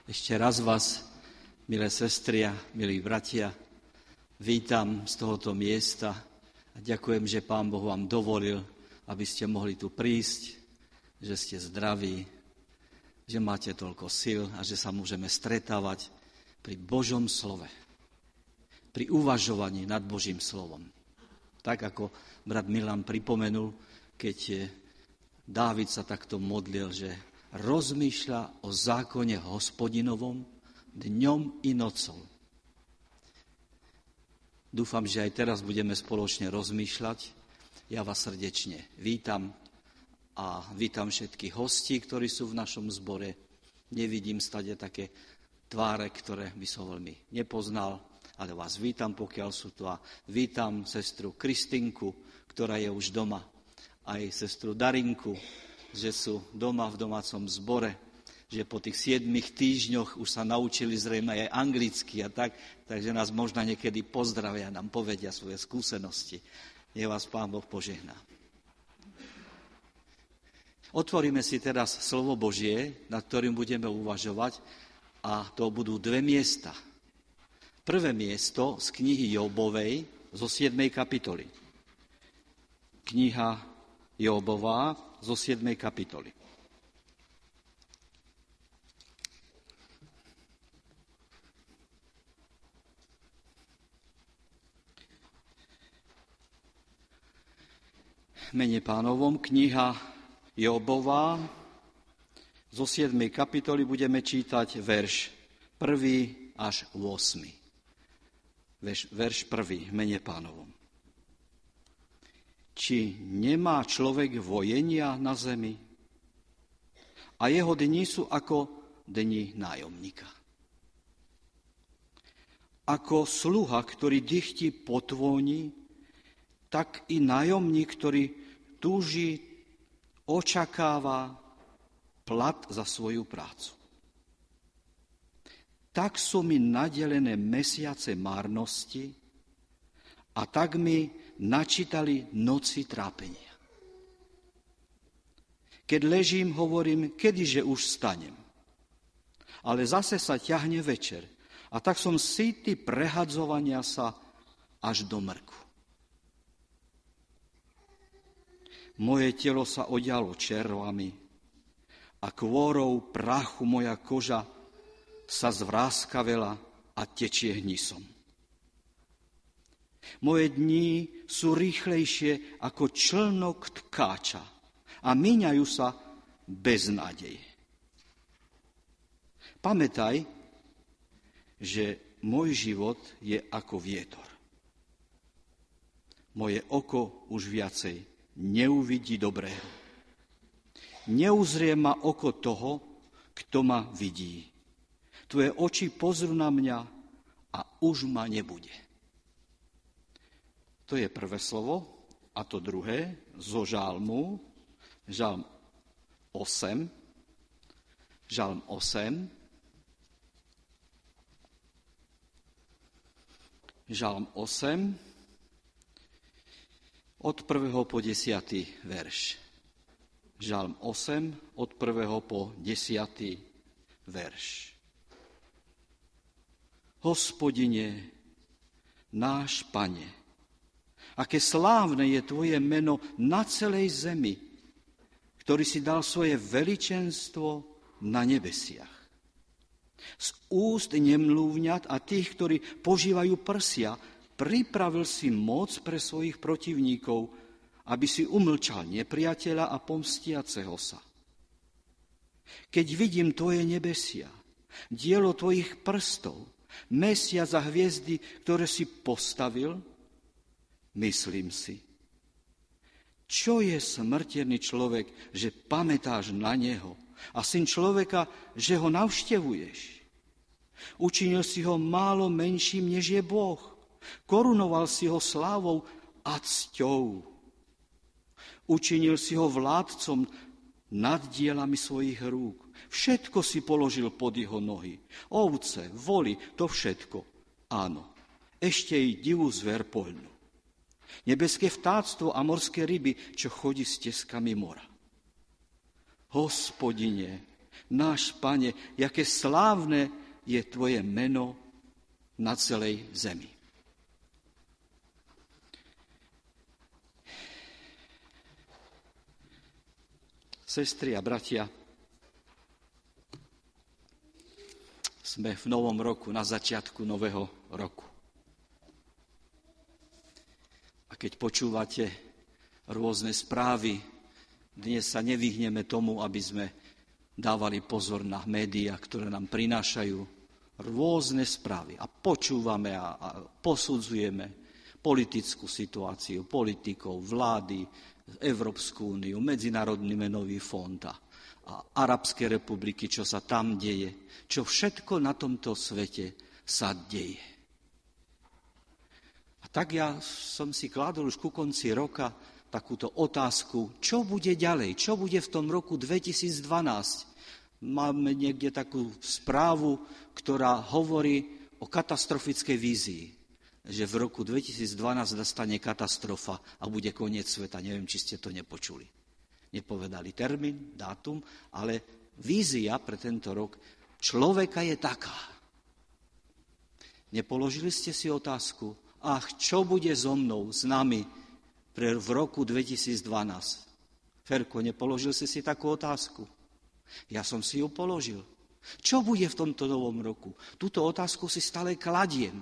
Ešte raz vás, milé sestry a milí bratia, vítam z tohoto miesta a ďakujem, že Pán Boh vám dovolil, aby ste mohli tu prísť, že ste zdraví, že máte toľko sil a že sa môžeme stretávať pri Božom slove, pri uvažovaní nad Božím slovom. Tak ako brat Milan pripomenul, keď Dávid sa takto modlil, že rozmýšľa o zákone Hospodinovom dňom i nocou. Dúfam, že aj teraz budeme spoločne rozmýšľať. Ja vás srdečne vítam a vítam všetkých hostí, ktorí sú v našom zbore. Nevidím stade také tváre, ktoré by som veľmi nepoznal, ale vás vítam, pokiaľ sú tu, a vítam sestru Kristinku, ktorá je už doma, aj sestru Darinku, že sú doma v domácom zbore, že po tých 7 týždňoch už sa naučili zrejme aj anglicky a tak, takže nás možno niekedy pozdravia, nám povedia svoje skúsenosti. Nech vás Pán Boh požehná. Otvoríme si teraz slovo Božie, nad ktorým budeme uvažovať, a to budú 2 miesta. Prvé miesto z knihy Jobovej zo 7. kapitoly. Kniha Jobová zo 7. kapitoly. Mene Pánovom, kniha Jobová zo 7. kapitoly budeme čítať verš 1. až 8. Verš 1. Mene Pánovom. Či nemá človek vojenia na zemi a jeho dni sú ako dni nájomníka. Ako sluha, ktorý dychtí po tvoni, tak i nájomník, ktorý túži, očakáva plat za svoju prácu. Tak sú mi nadelené mesiace márnosti a tak mi načítali noci trápenia. Keď ležím, hovorím, kedyže už vstanem. Ale zase sa ťahne večer a tak som sytý prehadzovania sa až do mrku. Moje telo sa odialo červami a kôrou prachu moja koža sa zvráskavela a tečie hnisom. Moje dni sú rýchlejšie ako člnok tkáča a míňajú sa bez nádeje. Pamätaj, že môj život je ako vietor. Moje oko už viacej neuvidí dobrého. Neuzrie ma oko toho, kto ma vidí. Tvoje oči pozrú na mňa a už ma nebude. To je prvé slovo, a to druhé zo žalmu, žalm 8. Žalm 8. Žalm 8 od 1. po 10. verš. Žalm 8 od 1. po 10. verš. Hospodine, náš Pane, aké slávne je tvoje meno na celej zemi, ktorý si dal svoje veličenstvo na nebesiach. Z úst nemluvňat a tých, ktorí požívajú prsia, pripravil si moc pre svojich protivníkov, aby si umlčal nepriateľa a pomstiaceho sa. Keď vidím tvoje nebesia, dielo tvojich prstov, mesiac a hviezdy, ktoré si postavil, myslím si, čo je smrtený človek, že pamätáš na neho, a syn človeka, že ho navštevuješ. Učinil si ho málo menším, než je Boh. Korunoval si ho slávou a cťou. Učinil si ho vládcom nad dielami svojich rúk. Všetko si položil pod jeho nohy. Ovce, voly, to všetko. Áno, ešte i divú zver poľnú. Nebeské vtáctvo a morské ryby, čo chodí stezkami mora. Hospodine, náš Pane, jaké slávne je tvoje meno na celej zemi. Sestry a bratia, sme v novom roku, na začiatku nového roku. A keď počúvate rôzne správy, dnes sa nevyhneme tomu, aby sme dávali pozor na médiá, ktoré nám prinášajú rôzne správy. A počúvame a posudzujeme politickú situáciu, politikov, vlády, Európsku úniu, Medzinárodný menový fond a Arabské republiky, čo sa tam deje, čo všetko na tomto svete sa deje. A tak ja som si kládol už ku konci roka takúto otázku, čo bude ďalej, čo bude v tom roku 2012. Máme niekde takú správu, ktorá hovorí o katastrofickej vízii, že v roku 2012 nastane katastrofa a bude koniec sveta. Neviem, či ste to nepočuli. Nepovedali termín, dátum, ale vízia pre tento rok človeka je taká. Nepoložili ste si otázku, čo bude so mnou, s nami v roku 2012? Ferko, nepoložil si takú otázku? Ja som si ju položil. Čo bude v tomto novom roku? Túto otázku si stále kladiem.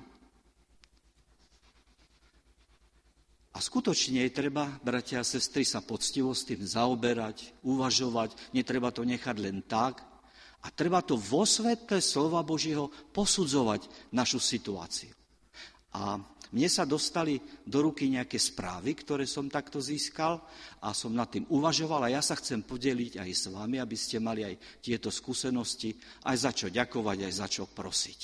A skutočne je treba, bratia a sestry, sa poctivo s tým zaoberať, uvažovať, netreba to nechať len tak a treba to vo svetle slova Božieho posudzovať našu situáciu. A mne sa dostali do ruky nejaké správy, ktoré som takto získal a som nad tým uvažoval a ja sa chcem podeliť aj s vami, aby ste mali aj tieto skúsenosti, aj za čo ďakovať, aj za čo prosiť.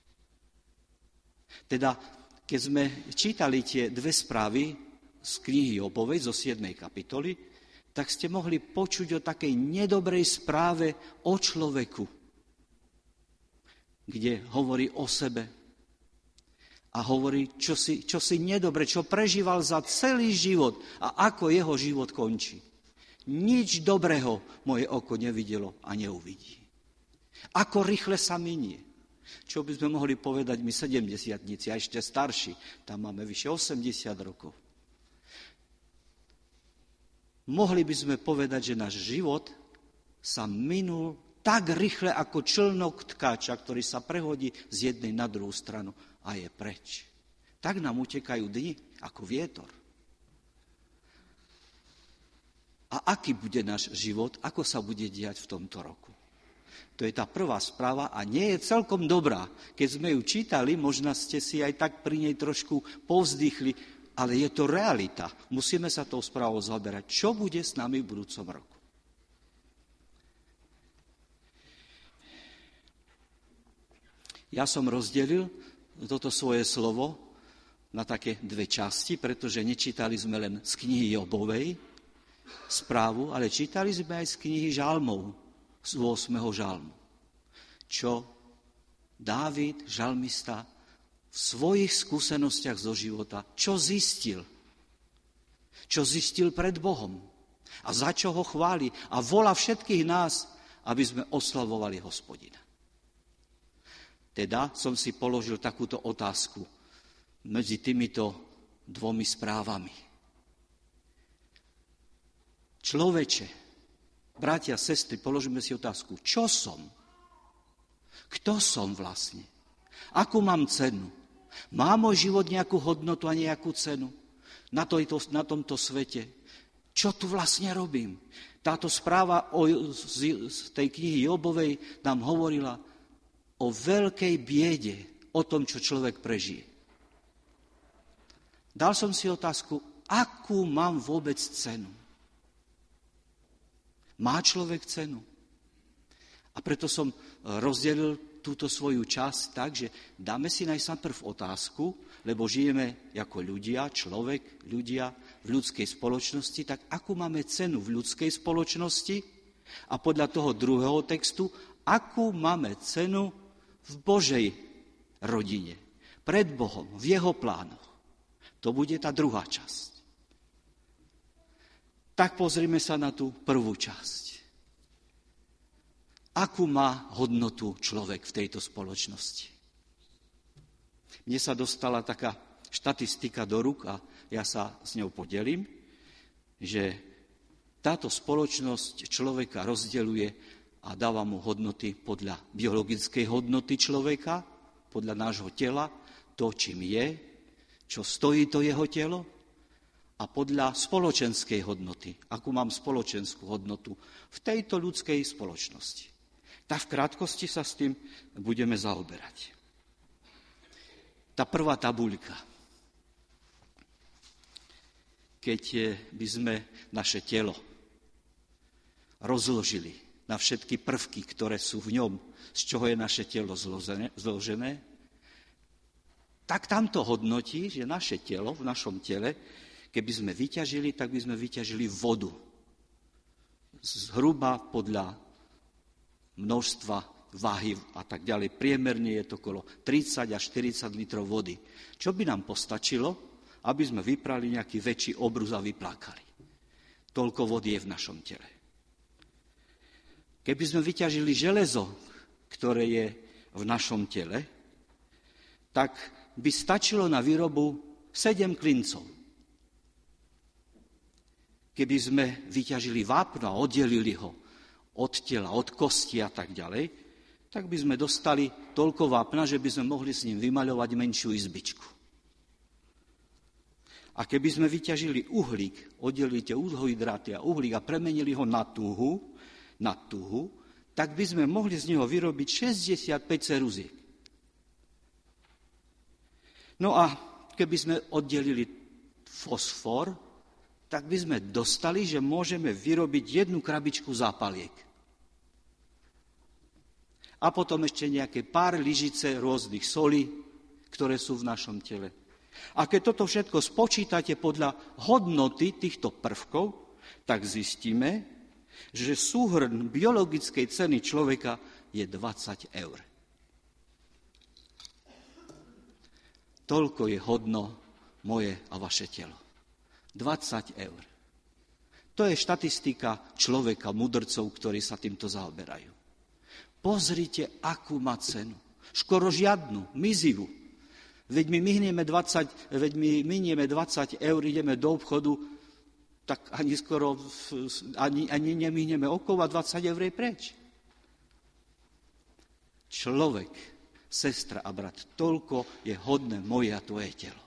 Teda keď sme čítali tie dve správy z knihy Jobovej, zo 7. kapitoly, tak ste mohli počuť o takej nedobrej správe o človeku, kde hovorí o sebe a hovorí, čo si nedobre, čo prežíval za celý život a ako jeho život končí. Nič dobrého moje oko nevidelo a neuvidí. Ako rýchle sa minie. Čo by sme mohli povedať my 70-tnici a ešte starší, tam máme vyše 80 rokov. Mohli by sme povedať, že náš život sa minul tak rýchle ako člnok tkáča, ktorý sa prehodí z jednej na druhú stranu a je preč. Tak nám utekajú dni ako vietor. A aký bude náš život, ako sa bude diať v tomto roku? To je tá prvá správa a nie je celkom dobrá. Keď sme ju čítali, možno ste si aj tak pri nej trošku povzdychli, ale je to realita. Musíme sa tou správou zaoberať. Čo bude s nami v budúcom roku? Ja som rozdelil toto svoje slovo na také dve časti, pretože nečítali sme len z knihy Jobovej správu, ale čítali sme aj z knihy Žalmov, z 8. žalmu. Čo Dávid, žalmista, v svojich skúsenostiach zo života, čo zistil? Čo zistil pred Bohom? A za čo ho chváli? A volá všetkých nás, aby sme oslavovali Hospodina. Teda som si položil takúto otázku medzi týmito dvomi správami. Človeče, bratia, sestry, položíme si otázku, čo som? Kto som vlastne? Akú mám cenu? Má môj život nejakú hodnotu a nejakú cenu na tomto svete? Čo tu vlastne robím? Táto správa z tej knihy Jobovej nám hovorila o veľkej biede, o tom, čo človek prežije. Dal som si otázku, akú mám vôbec cenu? Má človek cenu? A preto som rozdelil túto svoju časť tak, že dáme si najprv otázku, lebo žijeme ako ľudia, ľudia v ľudskej spoločnosti, tak akú máme cenu v ľudskej spoločnosti? A podľa toho druhého textu, akú máme cenu v Božej rodine, pred Bohom, v jeho plánoch. To bude tá druhá časť. Tak pozrime sa na tú prvú časť. akú má hodnotu človek v tejto spoločnosti. Mne sa dostala taká štatistika do rúk a ja sa s ňou podelím, že táto spoločnosť človeka rozdeľuje a dáva mu hodnoty podľa biologickej hodnoty človeka, podľa nášho tela, to, čím je, čo stojí to jeho telo, a podľa spoločenskej hodnoty, akú mám spoločenskú hodnotu v tejto ľudskej spoločnosti. Tak v krátkosti sa s tým budeme zaoberať. Tá prvá tabuľka. Keď by sme naše telo rozložili na všetky prvky, ktoré sú v ňom, z čoho je naše telo zložené, tak tamto hodnotí, že naše telo, v našom tele, keby sme vyťažili, tak by sme vyťažili vodu. Zhruba podľa množstva váhy a tak ďalej. Priemerne je to okolo 30 až 40 litrov vody. Čo by nám postačilo, aby sme vyprali nejaký väčší obrus a vyplákali. Toľko vody je v našom tele. Keby sme vyťažili železo, ktoré je v našom tele, tak by stačilo na výrobu 7 klincov. Keby sme vyťažili vápno a oddelili ho od tela, od kosti a tak ďalej, tak by sme dostali toľko vápna, že by sme mohli s ním vymaľovať menšiu izbičku. A keby sme vyťažili uhlík, oddelili tie uhlohydráty a uhlík a premenili ho na tuhu, tak by sme mohli z neho vyrobiť 65 ceruziek. No a keby sme oddelili fosfor, tak by sme dostali, že môžeme vyrobiť 1 krabičku zápaliek. A potom ešte nejaké pár lyžice rôznych solí, ktoré sú v našom tele. A keď toto všetko spočítate podľa hodnoty týchto prvkov, tak zistíme, že súhrn biologickej ceny človeka je 20 eur. Toľko je hodno moje a vaše telo. 20 eur. To je štatistika človeka, mudrcov, ktorí sa týmto zaoberajú. Pozrite, akú má cenu. Skoro žiadnu, mizivú. Veď my minieme 20 eur, ideme do obchodu, tak ani nemihneme okolo a 20 eur je preč. Človek, sestra a brat, toľko je hodné moje a tvoje telo.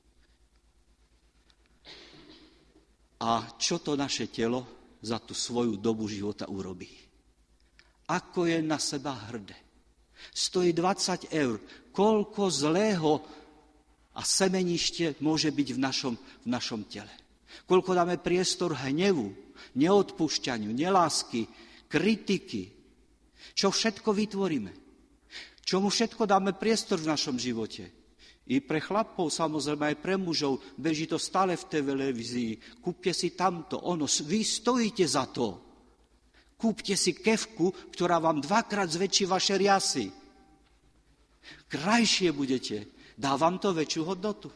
A čo to naše telo za tú svoju dobu života urobí? Ako je na seba hrdé. Stojí 20 eur. Koľko zlého a semenište môže byť v našom tele. Koľko dáme priestor hnevu, neodpúšťaniu, nelásky, kritiky. Čo všetko vytvoríme. Čomu všetko dáme priestor v našom živote. I pre chlapov, samozrejme aj pre mužov, beží to stále v televízii. Kúpte si tamto, vy stojíte za to. Kúpte si kefku, ktorá vám 2-krát zväčší vaše riasy. Krajšie budete. Dá vám to väčšiu hodnotu.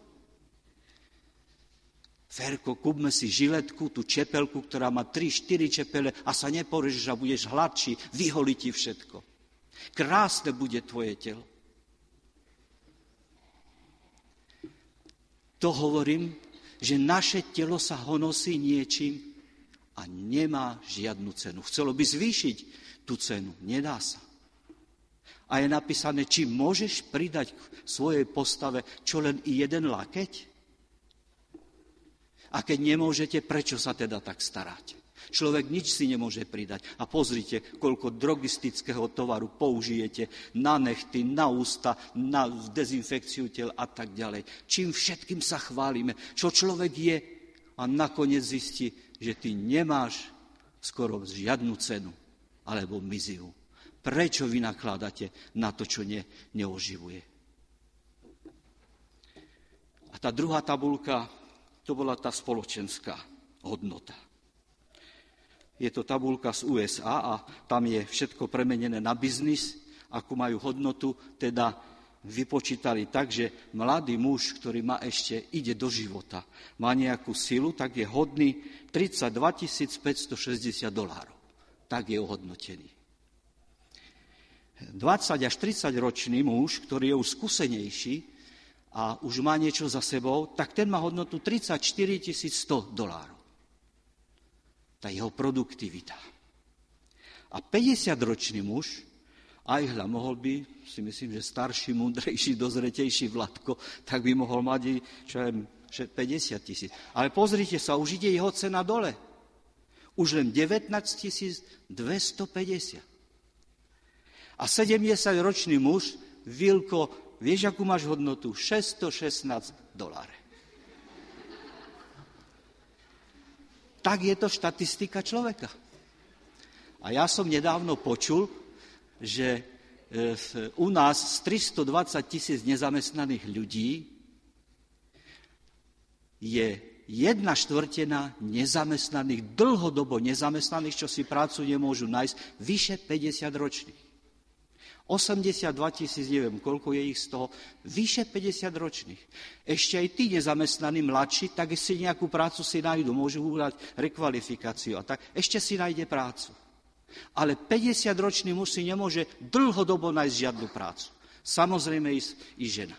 Ferko, kúpme si žiletku, tú čepelku, ktorá má 3-4 čepele a sa neporežeš a budeš hladší, vyholí ti všetko. Krásne bude tvoje telo. To hovorím, že naše telo sa honosí niečím a nemá žiadnu cenu. Chcelo by zvýšiť tú cenu, nedá sa. A je napísané, či môžeš pridať k svojej postave čo len i 1 lakeť? A keď nemôžete, prečo sa teda tak staráte? Človek nič si nemôže pridať. A pozrite, koľko drogistického tovaru použijete na nechty, na ústa, na dezinfekciu tel a tak ďalej. Čím všetkým sa chválime, čo človek je a nakoniec zistí, že ty nemáš skoro žiadnu cenu alebo mizivu. Prečo vy nakladáte na to, čo neoživuje? A tá druhá tabuľka, to bola tá spoločenská hodnota. Je to tabuľka z USA a tam je všetko premenené na biznis, akú majú hodnotu, teda vypočítali tak, že mladý muž, ktorý ide do života, má nejakú silu, tak je hodný $32 560. Tak je ohodnotený. 20 až 30 ročný muž, ktorý je už skúsenejší a už má niečo za sebou, tak ten má hodnotu $34 100. Tá jeho produktivita. A 50-ročný muž, aj mohol by, si myslím, že starší, múdrejší, dozretejší Vladko, tak by mohol mať, čo je, 50 000. Ale pozrite sa, už ide jeho cena dole. Už len 19 250. A 70-ročný muž, Vilko, vieš, akú máš hodnotu? $616. Tak je to štatistika človeka. A ja som nedávno počul, že u nás z 320 000 nezamestnaných ľudí je 1/4 nezamestnaných, dlhodobo nezamestnaných, čo si prácu nemôžu nájsť, vyše 50 ročných. 82 000, neviem, koľko je ich z toho, vyše 50 ročných. Ešte aj tí nezamestnaní mladší, tak si nejakú prácu si nájdu, môžu ubrať rekvalifikáciu a tak, ešte si nájde prácu. Ale 50-ročný muž si nemôže dlhodobo nájsť žiadnu prácu. Samozrejme i žena.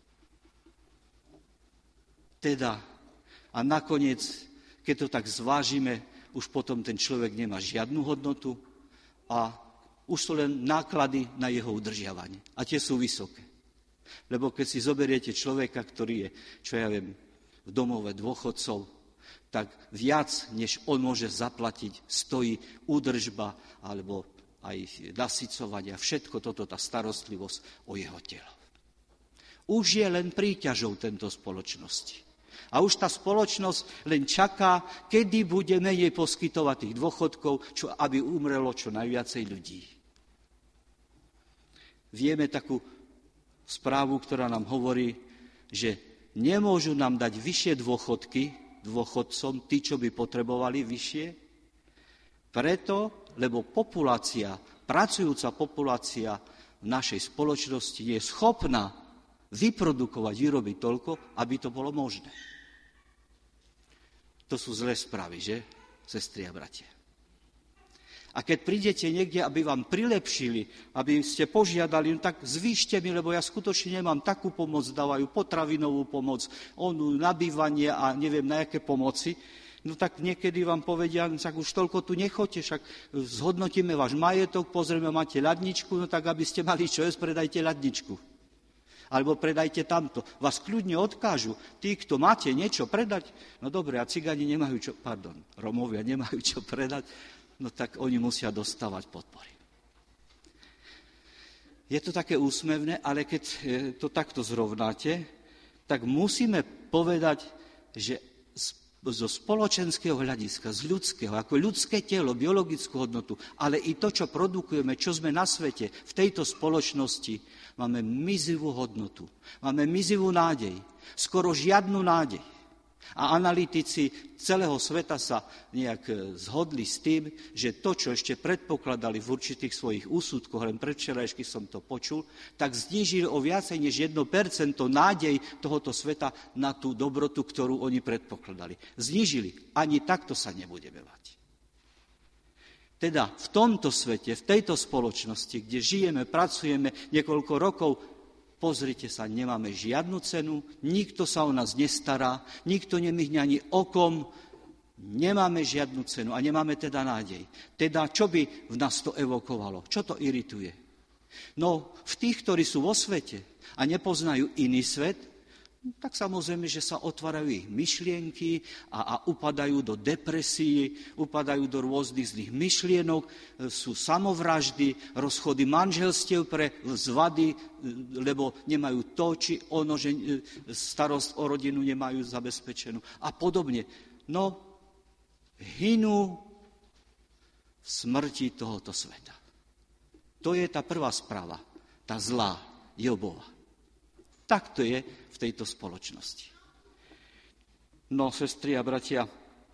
Teda, a nakoniec, keď to tak zvážime, už potom ten človek nemá žiadnu hodnotu a už sú len náklady na jeho udržiavanie. A tie sú vysoké. Lebo keď si zoberiete človeka, ktorý je, čo ja viem, v domove dôchodcov, tak viac, než on môže zaplatiť, stojí údržba alebo aj nasycovanie a všetko toto, tá starostlivosť o jeho telo. Už je len príťažou tento spoločnosti. A už tá spoločnosť len čaká, kedy bude menej poskytovať tých dôchodkov, aby umrelo čo najviacej ľudí. Vieme takú správu, ktorá nám hovorí, že nemôžu nám dať vyššie dôchodcom, tí, čo by potrebovali vyššie, preto, lebo pracujúca populácia v našej spoločnosti je schopná vyrobiť toľko, aby to bolo možné. To sú zlé správy, že, sestry a bratia? A keď prídete niekde, aby vám prilepšili, aby ste požiadali, no tak zvýšte mi, lebo ja skutočne nemám takú pomoc, dávajú potravinovú pomoc, nabývanie a neviem na aké pomoci, no tak niekedy vám povedia, no tak už toľko tu nechoďte, však zhodnotíme váš majetok, pozrieme, máte ľadničku, no tak aby ste mali čo jesť, predajte ľadničku. Alebo predajte tamto. Vás kľudne odkážu. Tí, kto máte niečo predať, no dobre, a cigáni nemajú Romovia nemajú čo predať, no tak oni musia dostávať podpory. Je to také úsmevné, ale keď to takto zrovnáte, tak musíme povedať, že zo spoločenského hľadiska, z ľudského, ako ľudské telo, biologickú hodnotu, ale i to, čo produkujeme, čo sme na svete, v tejto spoločnosti, máme mizivú hodnotu, máme mizivú nádej, skoro žiadnu nádej. A analytici celého sveta sa nejak zhodli s tým, že to, čo ešte predpokladali v určitých svojich úsudkoch, len predvčerajšky som to počul, tak znížili o viacej než 1% nádej tohoto sveta na tú dobrotu, ktorú oni predpokladali. Znížili. Ani takto sa nebudeme mať. Teda v tomto svete, v tejto spoločnosti, kde žijeme, pracujeme niekoľko rokov, pozrite sa, nemáme žiadnu cenu, nikto sa o nás nestará, nikto nemihne ani okom, nemáme žiadnu cenu a nemáme teda nádej. Teda, čo by v nás to evokovalo? Čo to irituje? No, v tých, ktorí sú vo svete a nepoznajú iný svet, tak samozrejme, že sa otvárajú ich myšlienky a upadajú do depresií, upadajú do rôznych zlých myšlienok, sú samovraždy, rozchody manželstiev pre zvady, lebo nemajú to, či ono, že starosť o rodinu nemajú zabezpečenú a podobne. No, hynú v smrti tohoto sveta. To je tá prvá správa, tá zlá, Jobova. Tak to je v tejto spoločnosti. No, sestry a bratia,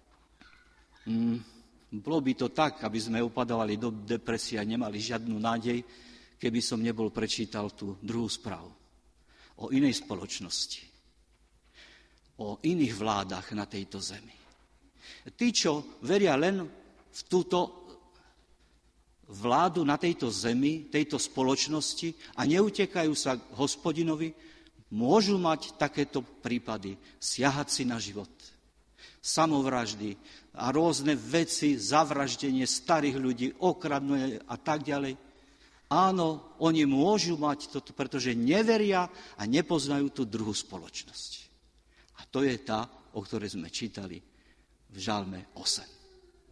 bolo by to tak, aby sme upadávali do depresie a nemali žiadnu nádej, keby som nebol prečítal tú druhú správu. O inej spoločnosti. O iných vládach na tejto zemi. Tí, čo veria len v túto vládu na tejto zemi, tejto spoločnosti a neutekajú sa k Hospodinovi, môžu mať takéto prípady, siahať si na život. Samovraždy a rôzne veci, zavraždenie starých ľudí, okradnutie a tak ďalej. Áno, oni môžu mať toto, pretože neveria a nepoznajú tú druhú spoločnosť. A to je tá, o ktorej sme čítali v Žalme 8.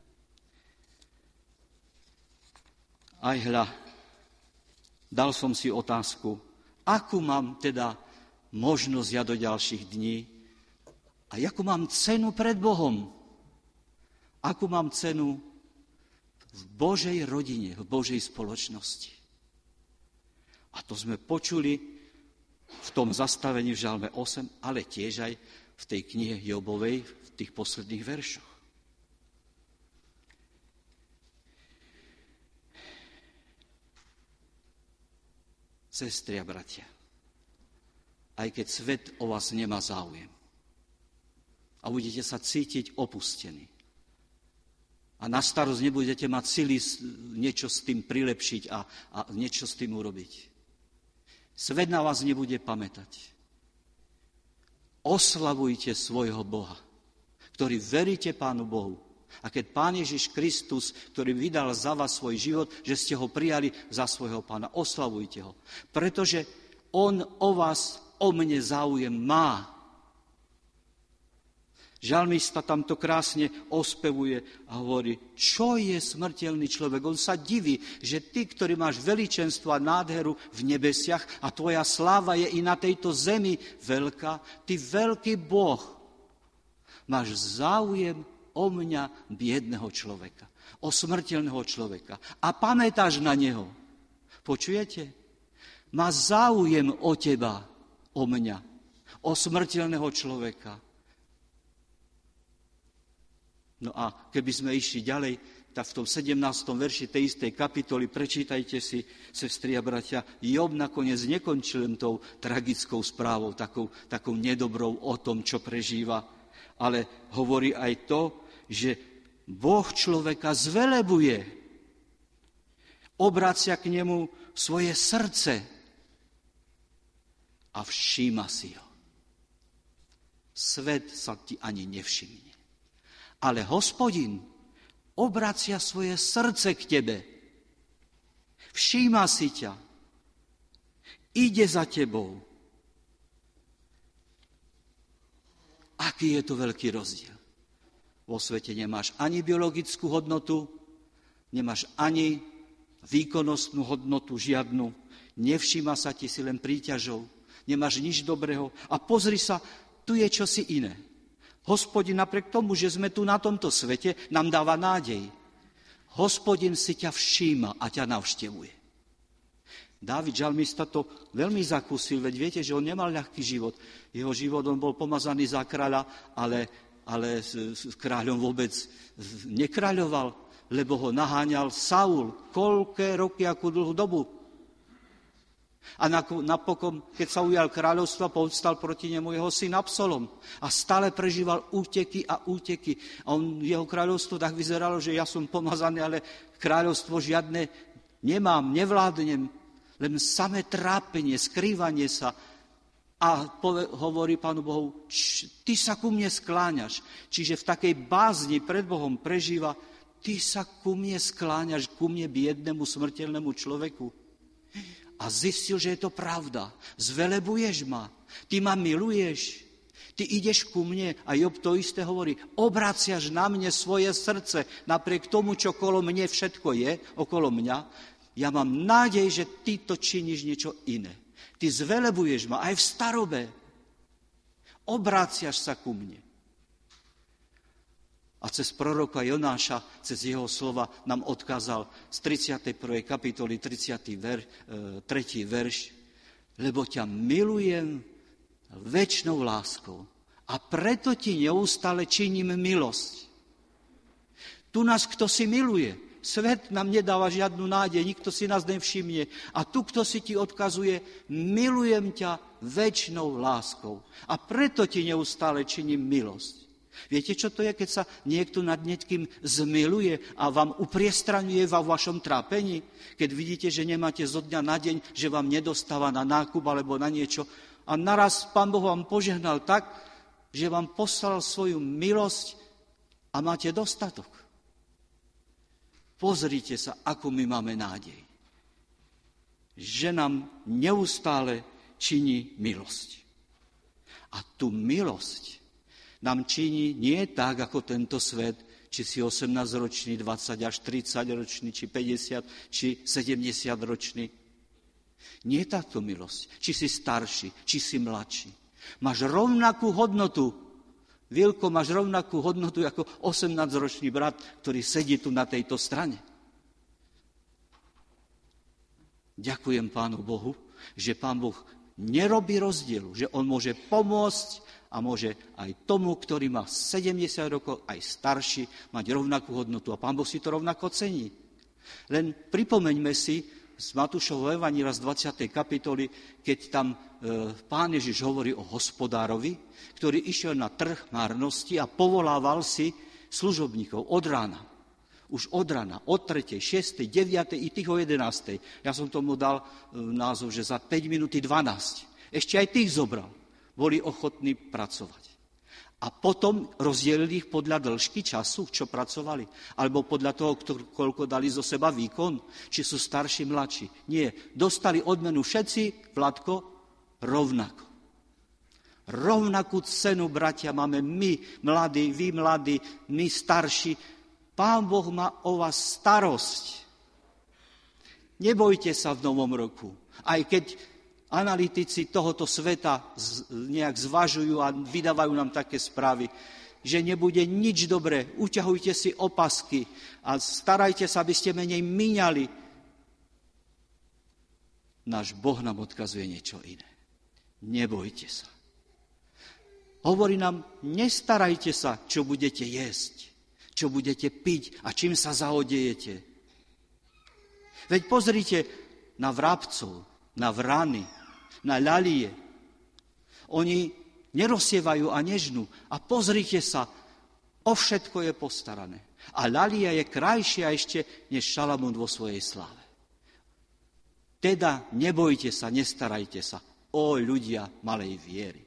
Aj hľa, dal som si otázku, akú mám teda možnosť ja do ďalších dní a akú mám cenu pred Bohom. Akú mám cenu v Božej rodine, v Božej spoločnosti. A to sme počuli v tom zastavení v Žalme 8, ale tiež aj v tej knihe Jobovej, v tých posledných veršoch. Sestri a bratia, aj keď svet o vás nemá záujem a budete sa cítiť opustení a na starosť nebudete mať sily niečo s tým prilepšiť a niečo s tým urobiť. Svet na vás nebude pamätať. Oslavujte svojho Boha, ktorý veríte Pánu Bohu. A keď Pán Ježiš Kristus, ktorý vydal za vás svoj život, že ste ho prijali za svojho Pána, oslavujte ho. Pretože on o vás, o mne záujem má. Žalmista tam to krásne ospevuje a hovorí, čo je smrteľný človek. On sa diví, že ty, ktorý máš veličenstvo a nádheru v nebesiach a tvoja sláva je i na tejto zemi veľká, ty veľký Boh, máš záujem o mňa, biedného človeka, o smrteľného človeka. A pamätáš na neho. Počujete? Má záujem o teba, o mňa, o smrteľného človeka. No a keby sme išli ďalej, tak v tom 17. verši tej istej kapitoly, prečítajte si, sestri a bratia, Job nakoniec nekončil len tou tragickou správou, takou nedobrou o tom, čo prežíva, ale hovorí aj to, že Boh človeka zvelebuje, obracia k nemu svoje srdce a všíma si ho. Svet sa ti ani nevšimne. Ale Hospodin obracia svoje srdce k tebe. Všíma si ťa. Ide za tebou. Aký je to veľký rozdiel? Vo svete nemáš ani biologickú hodnotu, nemáš ani výkonnostnú hodnotu žiadnu, nevšíma sa ti, si len príťažou, nemáš nič dobrého a pozri sa, tu je čosi iné. Hospodin napriek tomu, že sme tu na tomto svete, nám dáva nádej. Hospodin si ťa všíma a ťa navštevuje. Dávid žalmista to veľmi zakúsil, veď viete, že on nemal ľahký život. Jeho život, on bol pomazaný za kráľa, ale s kráľom vôbec nekráľoval, lebo ho naháňal Saul. Koľké roky, akú dlhú dobu. A napokon, keď sa ujal kráľovstva, povstal proti nemu jeho syn Absalom. A stále prežíval úteky a úteky. A jeho kráľovstvo tak vyzeralo, že ja som pomazaný, ale kráľovstvo žiadne nemám, nevládnem. Len samé trápenie, skrývanie sa. A hovorí Pánu Bohu, ty sa ku mne skláňaš. Čiže v takej bázni pred Bohom prežíva, ty sa ku mne skláňaš, ku mne biednemu, smrteľnému človeku. A zistil, že je to pravda. Zvelebuješ ma. Ty ma miluješ. Ty ideš ku mne. A Job to isté hovorí. Obraciaš na mne svoje srdce. Napriek tomu, čo okolo mne všetko je, okolo mňa. Ja mám nádej, že ty to činíš niečo iné. Ty zvelebuješ ma aj v starobe. Obraciaš sa ku mne. A cez proroka Jonáša, cez jeho slova nám odkázal z 31. kapitoly 33. verš, lebo ťa milujem večnou láskou a preto ti neustále činím milosť. Tu nás kto si miluje. Svet nám nedáva žiadnu nádej, nikto si nás nevšimne. A tu kto si ti odkazuje, milujem ťa večnou láskou a preto ti neustále činím milosť. Viete, čo to je, keď sa niekto nad niekým zmiluje a vám upriestraňuje vo vašom trápení? Keď vidíte, že nemáte zo dňa na deň, že vám nedostáva na nákup alebo na niečo a naraz Pán Boh vám požehnal tak, že vám poslal svoju milosť a máte dostatok. Pozrite sa, ako my máme nádej. Že nám neustále činí milosť. A tú milosť nám činí nie tak, ako tento svet, či si 18-ročný, 20 až 30-ročný, či 50, či 70-ročný. Nie je takto milosť. Či si starší, či si mladší. Máš rovnakú hodnotu. Vilko, máš rovnakú hodnotu ako 18-ročný brat, ktorý sedí tu na tejto strane. Ďakujem Pánu Bohu, že Pán Boh nerobí rozdielu, že on môže pomôcť a môže aj tomu, ktorý má 70 rokov, aj starší, mať rovnakú hodnotu. A Pán Boh si to rovnako cení. Len pripomeňme si z Matúšovho evanjelia z 20. kapitoly, keď tam Pán Ježiš hovorí o hospodárovi, ktorý išiel na trh márnosti a povolával si služobníkov od rána. Už od rána, od 3., 6., 9. i tých o 11. Ja som tomu dal názov, že za 5 minúty 12. Ešte aj tých zobral. Boli ochotní pracovať. A potom rozdielili ich podľa dĺžky času, čo pracovali. Alebo podľa toho, koľko dali zo seba výkon. Či sú starší, mladší. Nie. Dostali odmenu všetci, Vladko, rovnako. Rovnakú cenu, bratia, máme my, mladí, vy mladí, my starší. Pán Boh má o vás starosť. Nebojte sa v novom roku. Aj keď analytici tohoto sveta nejak zvažujú a vydávajú nám také správy, že nebude nič dobré. Uťahujte si opasky a starajte sa, aby ste menej míňali. Náš Boh nám odkazuje niečo iné. Nebojte sa. Hovorí nám, nestarajte sa, čo budete jesť, čo budete piť a čím sa zaodejete. Veď pozrite na vrabcov, na vrany, na ľalie. Oni nerozsievajú a nežnú. A pozrite sa, o všetko je postarané. A ľalia je krajšia ešte než Šalamún vo svojej sláve. Teda nebojte sa, nestarajte sa, o ľudia malej viery.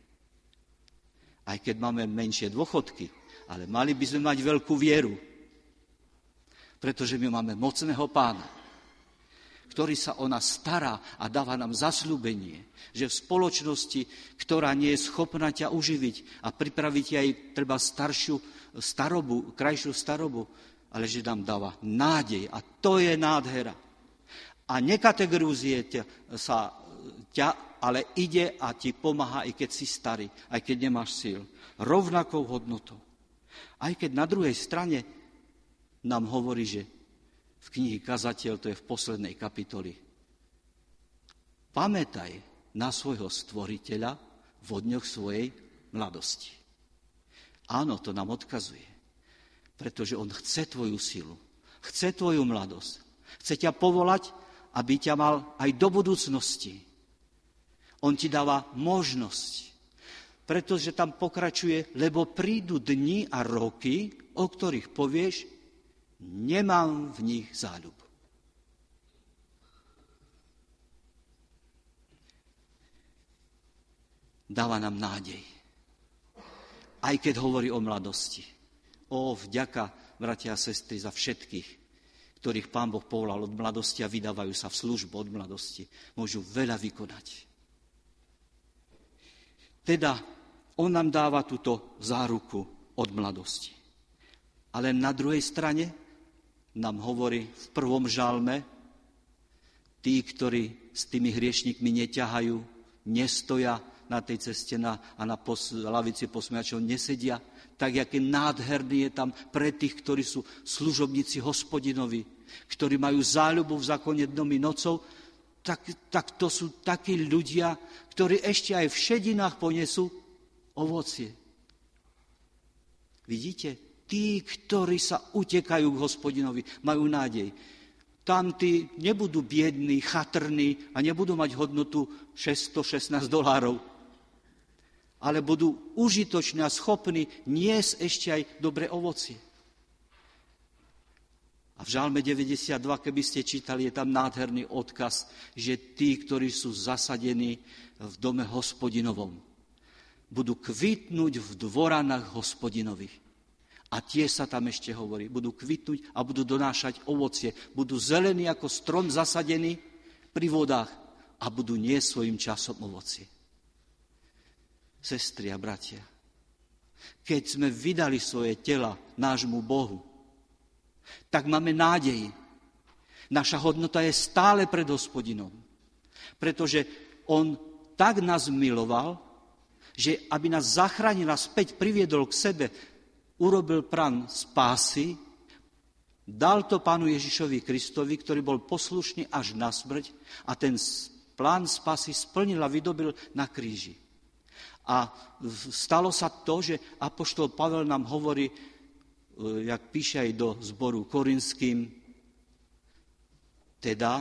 Aj keď máme menšie dôchodky, ale mali by sme mať veľkú vieru. Pretože my máme mocného Pána, ktorý sa o nás stará a dáva nám zasľúbenie, že v spoločnosti, ktorá nie je schopná ťa uživiť a pripraviť aj treba staršiu starobu, krajšiu starobu, ale že nám dáva nádej a to je nádhera. A nekategorizuje ťa, ale ide a ti pomáha, aj keď si starý, aj keď nemáš síl. Rovnakou hodnotou. Aj keď na druhej strane nám hovorí, že v knihe Kazateľ, to je v poslednej kapitoli. Pamätaj na svojho stvoriteľa v dňoch svojej mladosti. Áno, to nám odkazuje. Pretože on chce tvoju silu, chce tvoju mladosť. Chce ťa povolať, aby ťa mal aj do budúcnosti. On ti dáva možnosť. Pretože tam pokračuje, lebo prídu dni a roky, o ktorých povieš, nemám v nich záľubu. Dáva nám nádej. Aj keď hovorí o mladosti. Vďaka, bratia a sestry, za všetkých, ktorých Pán Boh povolal od mladosti a vydávajú sa v službu od mladosti. Môžu veľa vykonať. Teda on nám dáva túto záruku od mladosti. Ale na druhej strane nám hovorí v prvom žalme, tí, ktorí s tými hriešnikmi neťahajú, nestoja na tej ceste a na lavici posmiačov nesedia, tak jaký nádherný je tam pre tých, ktorí sú služobníci Hospodinovi, ktorí majú záľubu v zákone dnom i nocou, tak to sú takí ľudia, ktorí ešte aj v šedinách ponesú ovocie. Vidíte? Tí, ktorí sa utekajú k Hospodinovi, majú nádej. Tam tí nebudú biední, chatrní a nebudú mať hodnotu $616. ale budú užitoční a schopní niesť ešte aj dobré ovocie. A v Žalme 92, keby ste čítali, je tam nádherný odkaz, že tí, ktorí sú zasadení v dome Hospodinovom, budú kvitnúť v dvoranách Hospodinových. A tie sa tam ešte hovorí, budú kvitnúť a budú donášať ovocie, budú zelení ako strom zasadený pri vodách a budú niesť svojím časom ovocie. Sestry a bratia, keď sme vydali svoje tela nášmu Bohu, tak máme nádej. Naša hodnota je stále pred Hospodinom, pretože on tak nás miloval, že aby nás zachránil a späť priviedol k sebe, urobil plán spásy, dal to Pánu Ježišovi Kristovi, ktorý bol poslušný až na smrť a ten plán spásy splnil a vydobil na kríži. A stalo sa to, že apoštol Pavel nám hovorí, jak píše aj do zboru korinským, teda,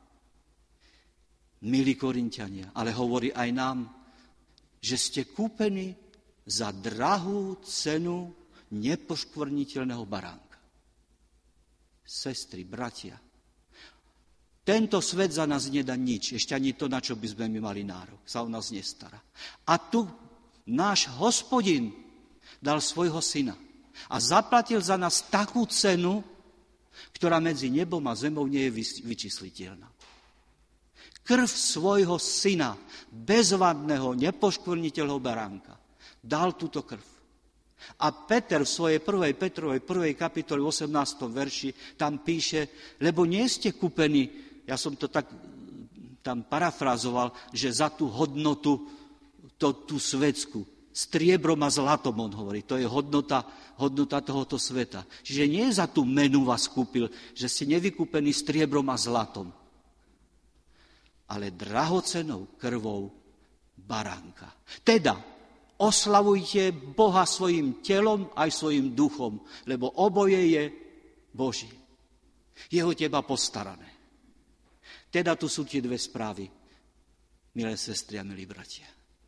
milí Korinťania, ale hovorí aj nám, že ste kúpení za drahú cenu nepoškvrniteľného baránka. Sestry, bratia, tento svet za nás nedá nič, ešte ani to, na čo by sme my mali nárok, sa o nás nestará. A tu náš Hospodin dal svojho syna a zaplatil za nás takú cenu, ktorá medzi nebom a zemou nie je vyčísliteľná. Krv svojho syna, bezvadného, nepoškvrniteľného baránka, dal túto krv. A Peter v svojej 1. Petrovej 1. kapitole 18. verši tam píše, lebo nie ste kúpení, ja som to tak tam parafrazoval, že za tú hodnotu, tú svetsku, striebrom a zlatom, on hovorí, to je hodnota tohoto sveta. Čiže nie za tú menu vás kúpil, že ste nevykúpení striebrom a zlatom, ale drahocenou krvou baránka. Teda oslavujte Boha svojim telom aj svojim duchom, lebo oboje je Boží. Je o teba postarané. Teda tu sú tie dve správy, milé sestry a milí bratia.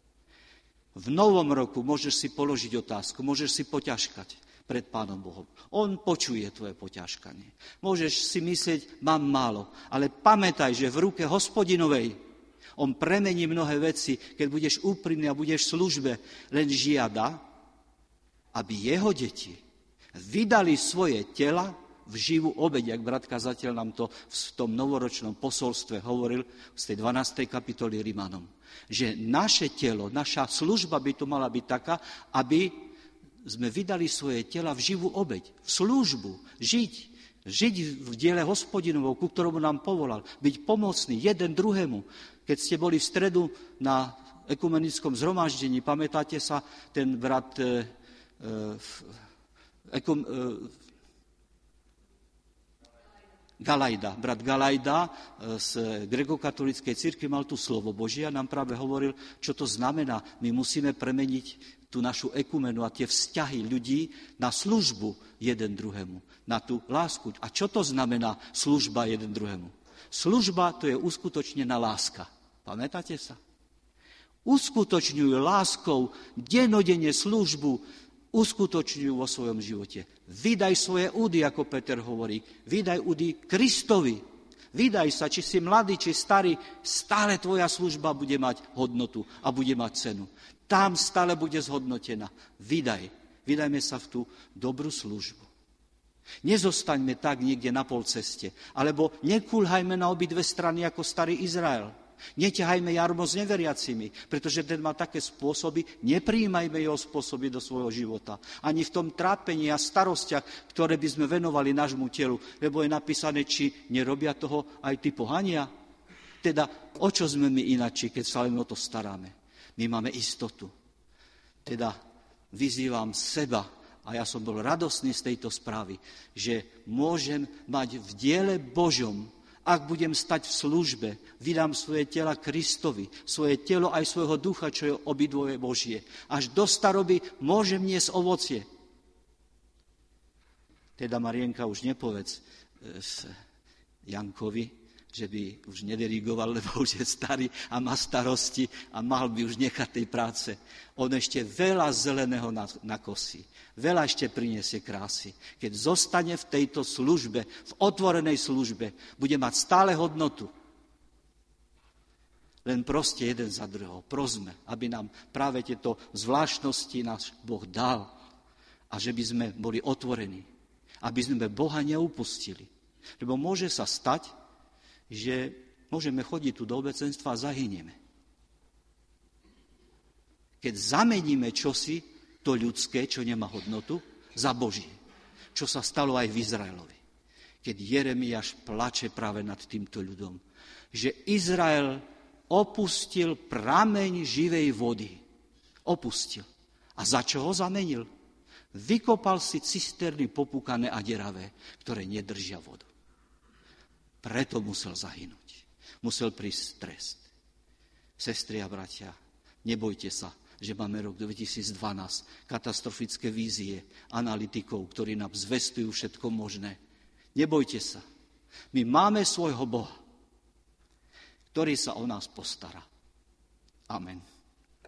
V novom roku môžeš si položiť otázku, môžeš si poťažkať pred Pánom Bohom. On počuje tvoje poťažkanie. Môžeš si myslieť, mám málo, ale pamätaj, že v ruke Hospodinovej on premení mnohé veci, keď budeš úprimný a budeš v službe, len žiada, aby jeho deti vydali svoje tela v živú obeť, jak brat kazateľ nám to v tom novoročnom posolstve hovoril z tej 12. kapitoly Rimanom. Že naše telo, naša služba by to mala byť taká, aby sme vydali svoje tela v živú obeť, v službu, žiť v diele Hospodinovom, ku ktorému nám povolal, byť pomocný jeden druhému. Keď ste boli v stredu na ekumenickom zhromaždení, pamätáte sa, ten brat brat Galajda z grekokatolíckej cirkvi mal tu slovo Božie a nám práve hovoril, čo to znamená. My musíme premeniť tú našu ekumenu a tie vzťahy ľudí na službu jeden druhému, na tú lásku. A čo to znamená služba jeden druhému? Služba to je uskutočnená láska. Pamätáte sa? Uskutočňujú láskou dennodenne službu, uskutočňujú vo svojom živote. Vydaj svoje údy, ako Peter hovorí. Vydaj údy Kristovi. Vydaj sa, či si mladý, či starý, stále tvoja služba bude mať hodnotu a bude mať cenu. Tam stále bude zhodnotená. Vydajme sa v tú dobrú službu. Nezostaňme tak niekde na polceste, alebo nekúľhajme na obidve strany ako starý Izrael. Neťahajme jarmo s neveriacimi, pretože ten má také spôsoby, neprijímajme jeho spôsoby do svojho života. Ani v tom trápení a starostiach, ktoré by sme venovali nášmu telu, lebo je napísané, či nerobia toho aj tí pohania. Teda, o čo sme my inači, keď sa len o to staráme? My máme istotu. Teda, vyzývam seba, a ja som bol radosný z tejto správy, že môžem mať v diele Božom, ak budem stať v službe, vydám svoje tela Kristovi, svoje telo aj svojho ducha, čo je obidvoje Božie. Až do staroby môžem niesť ovocie. Teda Marienka už nepovedz Jankovi, že by už nedirigoval, lebo už je starý a má starosti a mal by už nechať tej práce. On ešte veľa zeleného nakosí, veľa ešte priniesie krásy. Keď zostane v tejto službe, v otvorenej službe, bude mať stále hodnotu. Len proste jeden za druhého. Prosme, aby nám práve tieto zvláštnosti náš Boh dal a že by sme boli otvorení, aby sme Boha neupustili. Lebo môže sa stať, že môžeme chodiť tu do obecenstva a zahynieme. Keď zameníme čosi, to ľudské, čo nemá hodnotu, za Božie. Čo sa stalo aj v Izraelovi. Keď Jeremiáš plače práve nad týmto ľudom, že Izrael opustil prameň živej vody. Opustil. A za čo ho zamenil? Vykopal si cisterny popúkané a deravé, ktoré nedržia vodu. Preto musel zahynúť. Musel prísť trest. Sestry a bratia, nebojte sa, že máme rok 2012, katastrofické vízie analytikov, ktorí nám zvestujú všetko možné. Nebojte sa. My máme svojho Boha, ktorý sa o nás postará. Amen.